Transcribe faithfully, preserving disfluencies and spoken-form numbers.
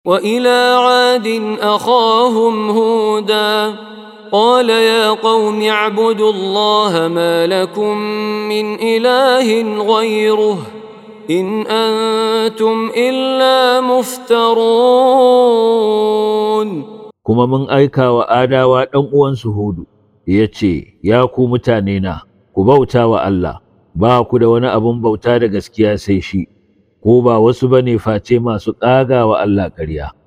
وإلى عاد أخاهم هودا قال يا قوم اعبدوا الله ما لكم من إله غيره إن أنتم إلا مفترون. Kuma mun aika wa Adawa ɗan uwansu Hudu, ya ce, Ya ku mutanena, ku bauta wa Allah, ba ku da wani abun bauta da gaskiya sai shi, ko ba wasu bane face masu ƙaga wa Allah ƙarya.